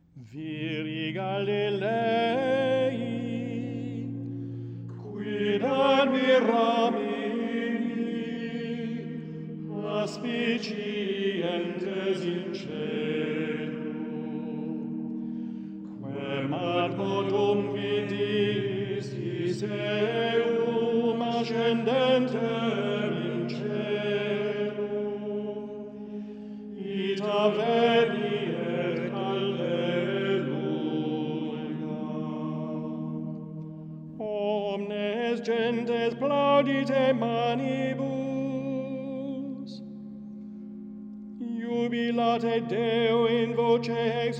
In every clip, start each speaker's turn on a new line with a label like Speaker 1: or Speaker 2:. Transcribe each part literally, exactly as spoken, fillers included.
Speaker 1: Viri Galilei, quid admiramini aspicientes in caelum, quem ad modum viditis eum ascendentem in caelum, ita veniet omnes gentes plaudite manibus, jubilate Deo in voce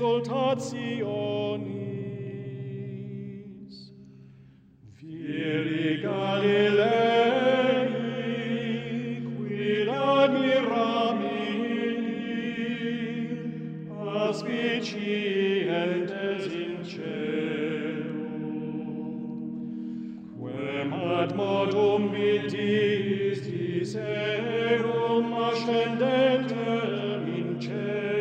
Speaker 1: exultationis. Viri Galilei, quid admiramini aspicientes in caelum, quem ad modum viditis eum ascendentem in caelum,